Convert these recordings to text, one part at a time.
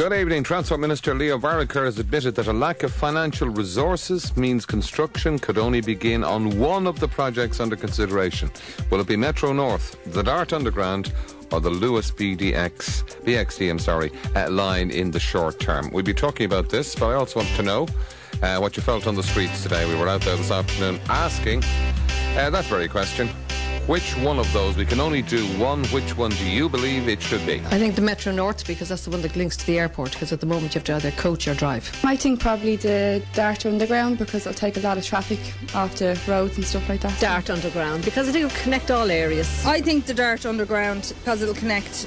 Good evening. Transport Minister Leo Varadkar has admitted that a lack of financial resources means construction could only begin on one of the projects under consideration. Will it be Metro North, the Dart Underground, or the Luas BXD line in the short term? We'll be talking about this, but I also want to know what you felt on the streets today. We were out there this afternoon asking that very question. Which one of those? We can only do one. Which one do you believe it should be? I think the Metro North, because that's the one that links to the airport, because at the moment you have to either coach or drive. I think probably the Dart Underground, because it'll take a lot of traffic off the roads and stuff like that. Dart Underground, because I think it'll connect all areas. I think the Dart Underground, because it'll connect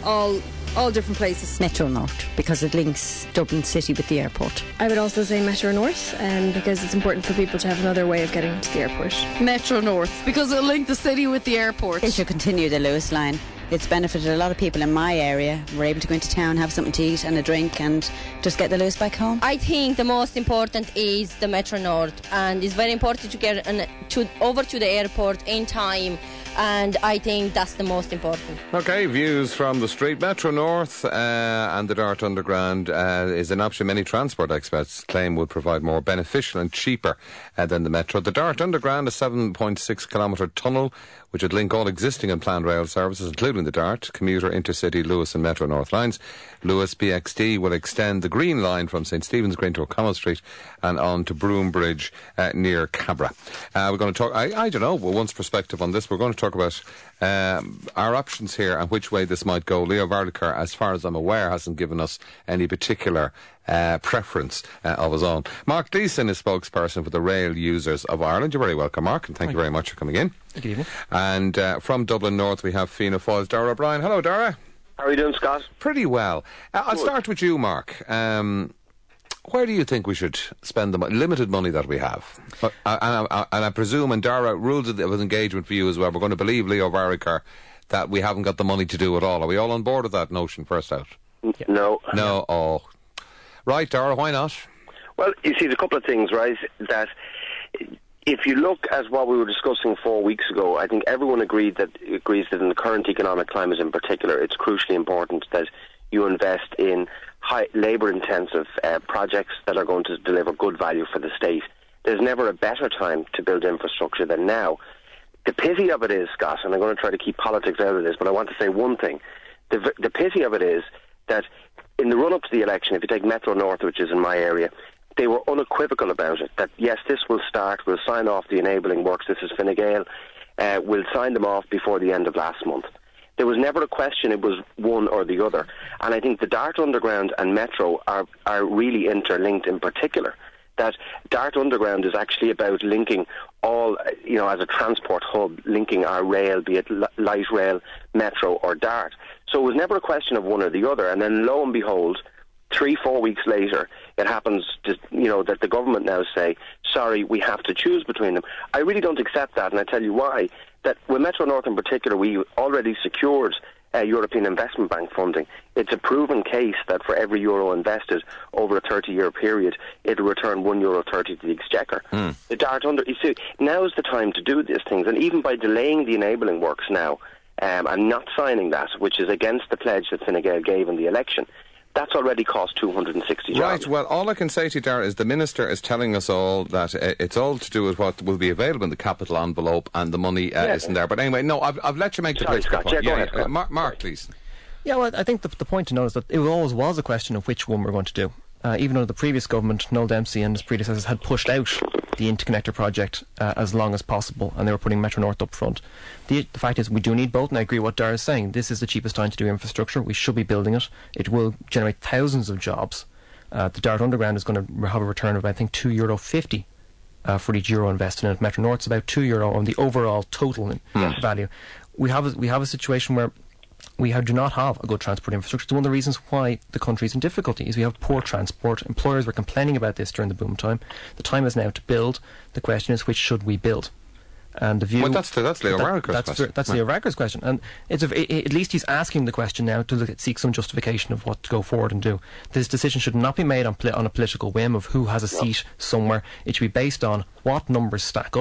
all different places. Metro North, because it links Dublin City with the airport. I would also say Metro North, because it's important for people to have another way of getting to the airport. Metro North, because it'll link the city with the airport. It should continue the Luas line. It's benefited a lot of people in my area. We're able to go into town, have something to eat and a drink, and just get the Luas back home. I think the most important is the Metro North, and it's very important to get over to the airport in time. And I think that's the most important. OK, views from the street. Metro North and the Dart Underground is an option many transport experts claim would provide more beneficial and cheaper than the Metro. The Dart Underground, a 7.6 kilometre tunnel which would link all existing and planned rail services, including the Dart, commuter, intercity, Luas and Metro North lines. Luas BXD will extend the Green Line from St Stephen's Green to O'Connell Street and on to Broome Bridge near Cabra. We're going to talk, I don't know, one's perspective on this. We're going to talk about our options here and which way this might go. Leo Varadkar, as far as I'm aware, hasn't given us any particular preference of his own. Mark Gleeson is spokesperson for the Rail Users of Ireland. You're very welcome, Mark, and thank you very much for coming in. Good evening. And from Dublin North we have Fianna Fáil's Dara O'Brien. Hello, Dara. How are you doing, Scott? Pretty well. I'll start with you, Mark. Where do you think we should spend the limited money that we have? And I presume, and Dara, rules of engagement for you as well, we're going to believe Leo Varadkar that we haven't got the money to do it all. Are we all on board with that notion, first out? No. No, oh. Right, Dara, why not? Well, you see, there's a couple of things, right, that if you look at what we were discussing 4 weeks ago, I think everyone agrees that in the current economic climate in particular, it's crucially important that you invest in high labour-intensive projects that are going to deliver good value for the state. There's never a better time to build infrastructure than now. The pity of it is, Scott, and I'm going to try to keep politics out of this, but I want to say one thing. The pity of it is that in the run-up to the election, if you take Metro North, which is in my area, they were unequivocal about it, that yes, this will start, we'll sign off the enabling works, this is Fine Gael, we'll sign them off before the end of last month. There was never a question it was one or the other. And I think the Dart Underground and Metro are really interlinked in particular. That Dart Underground is actually about linking all, as a transport hub, linking our rail, be it light rail, Metro or Dart. So it was never a question of one or the other. And then lo and behold, 3-4 weeks later, it happens to, that the government now say, sorry, we have to choose between them. I really don't accept that, and I tell you why. That with Metro North in particular, we already secured European Investment Bank funding. It's a proven case that for every euro invested over a 30-year period, it'll return €1.30 to the Exchequer. The Dart you see, now is the time to do these things, and even by delaying the enabling works now and not signing that, which is against the pledge that Fine Gael gave in the election, that's already cost 260 jobs. Right, well, all I can say to you, Dara, is the Minister is telling us all that it's all to do with what will be available in the capital envelope and the money isn't there. But anyway, no, I've let you make the political point. Go ahead. Mark, please. Yeah, well, I think the point to note is that it always was a question of which one we're going to do. Even though the previous government, Noel Dempsey and his predecessors, had pushed out the Interconnector project as long as possible, and they were putting Metro North up front. The fact is, we do need both, and I agree with what Dara is saying. This is the cheapest time to do infrastructure. We should be building it. It will generate thousands of jobs. The Dart Underground is going to have a return of, I think, €2.50 for each euro invested in it. Metro North's about €2 on the overall total value. We have a situation where we do not have a good transport infrastructure. It's one of the reasons why the country is in difficulty, is we have poor transport. Employers were complaining about this during the boom time. The time is now to build. The question is, which should we build? And the view... Well, that's Leo Varadkar's question. That's Leo Varadkar's question. And at least he's asking the question now to seek some justification of what to go forward and do. This decision should not be made on a political whim of who has a seat somewhere. It should be based on what numbers stack up,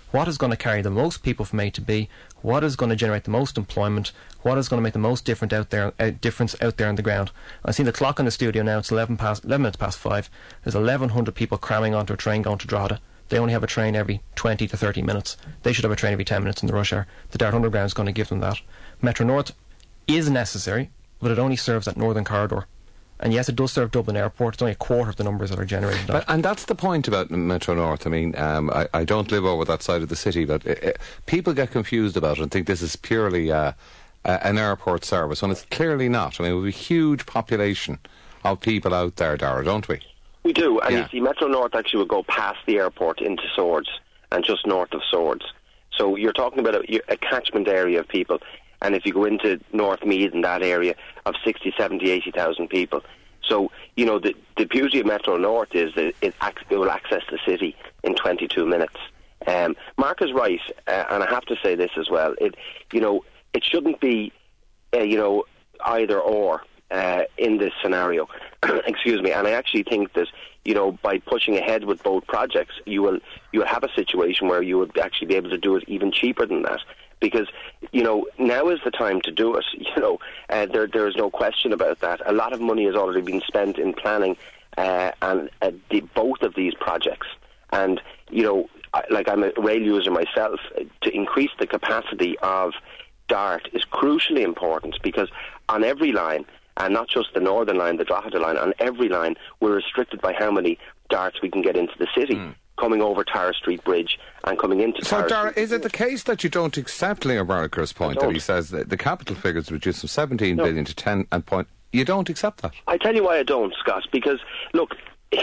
what is going to carry the most people from A to B, what is going to generate the most employment, what is going to make the most difference out there on the ground. I see the clock in the studio now, it's 11 minutes past 5. There's 1,100 people cramming onto a train going to Drogheda. They only have a train every 20 to 30 minutes. They should have a train every 10 minutes in the rush hour. The Dart Underground is going to give them that. Metro North is necessary, but it only serves that northern corridor. And yes, it does serve Dublin Airport. It's only a quarter of the numbers that are generated. And that's the point about Metro North. I mean, I don't live over that side of the city, but people get confused about it and think this is purely an airport service, when it's clearly not. I mean, we have a huge population of people out there, Dara, don't we? We do, and you see, Metro North actually would go past the airport into Swords and just north of Swords. So you're talking about a catchment area of people. And if you go into North Meath and that area of 60, 70, 80,000 people. So, you know, the beauty of Metro North is that it will access the city in 22 minutes. Mark is right, and I have to say this as well. It shouldn't be, either or in this scenario. Excuse me. And I actually think that, by pushing ahead with both projects, you will have a situation where you would actually be able to do it even cheaper than that. Because, now is the time to do it. There is no question about that. A lot of money has already been spent in planning both of these projects. And, I'm a rail user myself. To increase the capacity of DART is crucially important, because on every line, and not just the northern line, the Drogheda line, on every line, we're restricted by how many DARTs we can get into the city. Coming over Tara Street Bridge and coming into Tara Street. So, Dara, is it the case that you don't accept Liam Barker's point that he says that the capital figures reduced from 17 billion to 10 and point? You don't accept that? I tell you why I don't, Scott. Because look,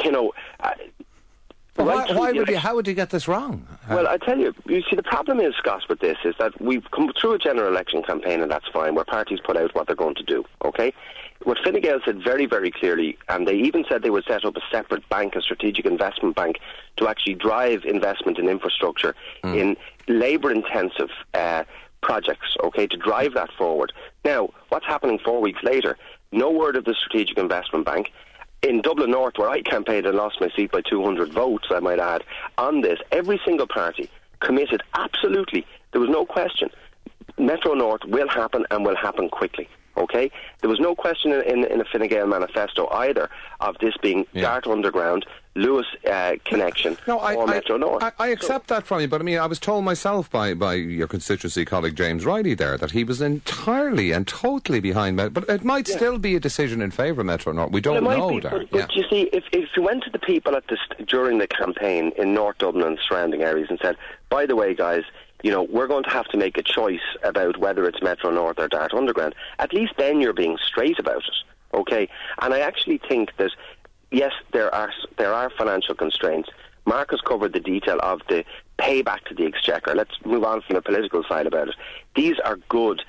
how would you get this wrong? Well, I tell you, see, the problem is, Scott, with this is that we've come through a general election campaign, and that's fine, where parties put out what they're going to do, okay? What Fine Gael said very, very clearly, and they even said they would set up a separate bank, a strategic investment bank, to actually drive investment in infrastructure in labour-intensive projects, okay, to drive that forward. Now, what's happening 4 weeks later? No word of the strategic investment bank. In Dublin North, where I campaigned and lost my seat by 200 votes, I might add, on this, every single party committed, absolutely, there was no question. Metro North will happen and will happen quickly. Okay, there was no question in a Fine Gael manifesto either of this being Dart Underground, Lewis connection, or Metro North. I accept that from you, but I mean, I was told myself by your constituency colleague James Riley there that he was entirely and totally behind Metro. But it might still be a decision in favour of Metro North. We don't know, Dart. But you see, if you went to the people during the campaign in North Dublin and surrounding areas and said, by the way, guys, we're going to have to make a choice about whether it's Metro North or Dart Underground, at least then you're being straight about it, okay? And I actually think that, yes, there are financial constraints. Mark has covered the detail of the payback to the Exchequer. Let's move on from the political side about it. These are good,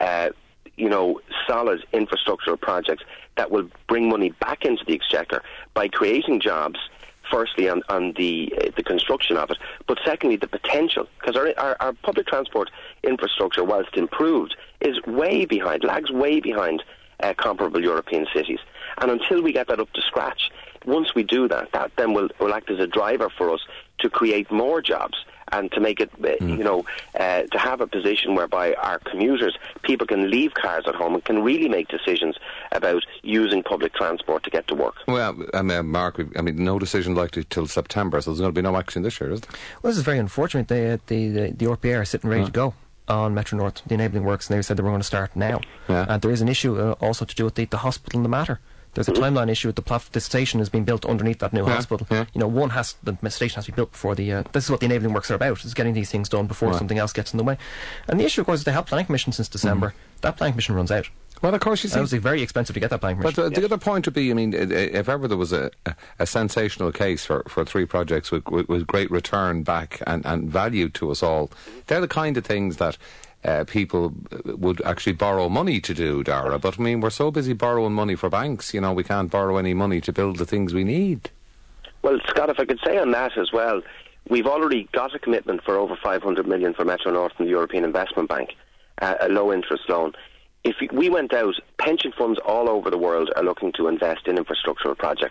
solid infrastructural projects that will bring money back into the Exchequer by creating jobs, firstly on the construction of it, but secondly the potential, because our public transport infrastructure, whilst improved, is lags way behind comparable European cities. And until we get that up to scratch, once we do that then will act as a driver for us to create more jobs and to make it, to have a position whereby our commuters, people can leave cars at home and can really make decisions about using public transport to get to work. Well, Mark, no decision likely till September, so there's going to be no action this year, is there? Well, this is very unfortunate. The RPA are sitting ready to go on Metro North, the enabling works, and they said they were going to start now. Yeah. And there is an issue also to do with the hospital in the Matter. There's a timeline issue. The station is being built underneath that new hospital. Yeah. The station has to be built before this is what the enabling works are about, is getting these things done before something else gets in the way. And the issue, of course, is they have planning permission since December. That planning permission runs out. Well, of course, you see, it was very expensive to get that planning permission. But the other point would be, if ever there was a sensational case for three projects with great return back and value to us all, they're the kind of things that people would actually borrow money to do, Dara. But we're so busy borrowing money for banks, we can't borrow any money to build the things we need. Well, Scott, if I could say on that as well, we've already got a commitment for over 500 million for Metro North from the European Investment Bank, a low interest loan. If we went out, pension funds all over the world are looking to invest in infrastructural projects.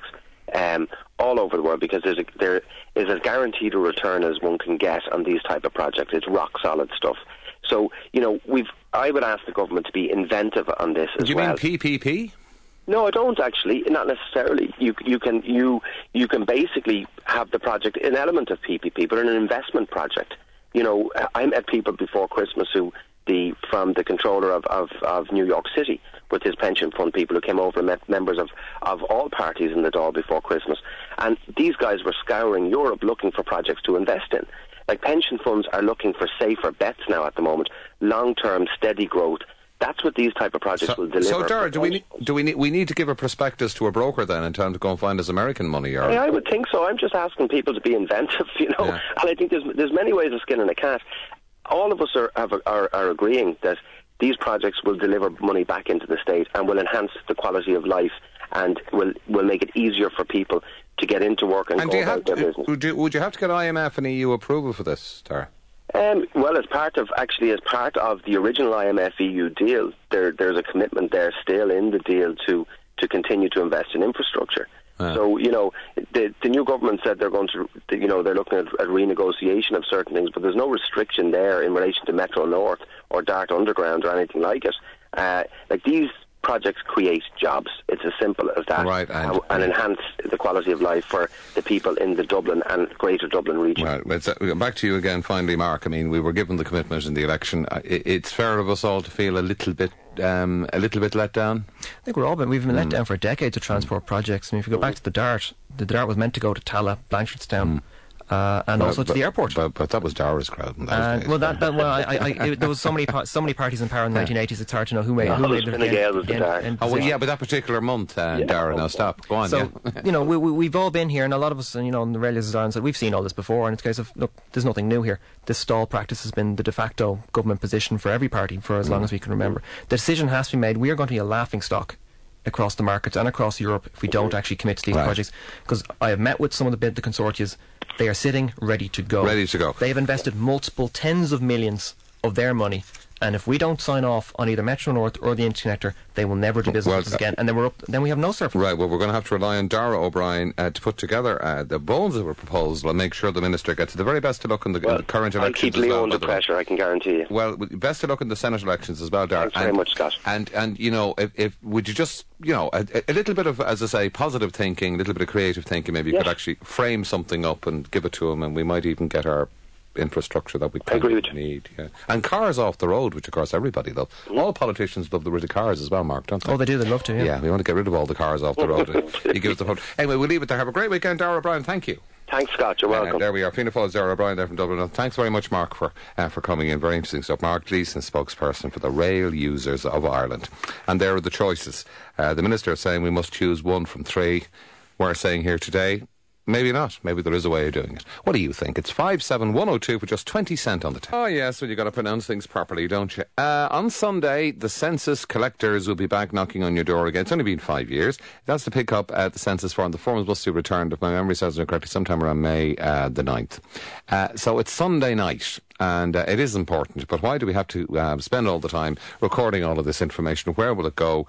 all over the world, because there is as guaranteed a return as one can get on these type of projects. It's rock solid stuff. So, I would ask the government to be inventive on this as well. Do you mean PPP? No, I don't actually. Not necessarily. You can basically have the project an element of PPP, but an investment project. I met people before Christmas from the controller of New York City with his pension fund, people who came over and met members of all parties in the Dáil before Christmas. And these guys were scouring Europe looking for projects to invest in. Like, pension funds are looking for safer bets now at the moment, long-term, steady growth. That's what these type of projects will deliver. So, Dara, we need to give a prospectus to a broker then in terms of go and find us American money? Or? I would think so. I'm just asking people to be inventive, Yeah. And I think there's many ways of skinning a cat. All of us are agreeing that these projects will deliver money back into the state and will enhance the quality of life and will make it easier for people to get into work and go about their business. Would you have to get IMF and EU approval for this, Dara? Well, as part of the original IMF-EU deal, there's a commitment there still in the deal to continue to invest in infrastructure. Yeah. So, the new government said they're going to, they're looking at renegotiation of certain things, but there's no restriction there in relation to Metro North or Dart Underground or anything like it. These projects create jobs. It's as simple as that. Right, and enhance the quality of life for the people in the Dublin and Greater Dublin region. Right, let's back to you again finally, Mark. I mean, we were given the commitment in the election. It's fair of us all to feel a little bit let down. I think we've been let down for decades of transport projects. I mean, if you go back to the Dart was meant to go to Tala, Blanchardstown. And also to the airport. But that was Dara's crowd. There was so many parties in power in the 1980s. It's hard to know who made it. But that particular month, Dara. Now stop. Go on. So we've all been here, and a lot of us, in the Railways Ireland, we've seen all this before. And it's a case of, look, there's nothing new here. This stall practice has been the de facto government position for every party for as long as we can remember. The decision has to be made. We are going to be a laughing stock across the markets and across Europe if we don't actually commit to these projects. Because I have met with some of the consortia. They are sitting ready to go. They've invested multiple tens of millions of their money, and if we don't sign off on either Metro North or the Interconnector, they will never do business with us again. And then we have no surface. Right, well, we're going to have to rely on Dara O'Brien to put together the bones of a proposal and make sure the Minister gets the very best of luck in the current elections. I'll keep Leo under pressure, I can guarantee you. Well, best of luck in the Senate elections as well, Dara. Thanks very much, Scott. And if would you just, a little bit of, as I say, positive thinking, a little bit of creative thinking, maybe you could actually frame something up and give it to him, and we might even get our infrastructure that we need. Yeah. And cars off the road, which of course everybody loves. All politicians love the rid of cars as well, Mark, don't they? Oh, they do. They love to, Yeah, we want to get rid of all the cars off the road. You give us the phone. Anyway, we'll leave it there. Have a great weekend, Dara O'Brien. Thank you. Thanks, Scott. You're welcome. There we are. Fianna Fáil's Dara O'Brien there from Dublin. Thanks very much, Mark, for coming in. Very interesting stuff. Mark Gleeson, spokesperson for the rail users of Ireland. And there are the choices. The Minister is saying we must choose one from three. We're saying here today, maybe not. Maybe there is a way of doing it. What do you think? It's 57102 for just 20 cents on the tin. Oh, yes, well, you've got to pronounce things properly, don't you? On Sunday, the census collectors will be back knocking on your door again. It's only been 5 years. That's to pick up the census form. The forms must be returned, if my memory serves me correctly, sometime around May the 9th. So it's Sunday night. And it is important, but why do we have to spend all the time recording all of this information? Where will it go?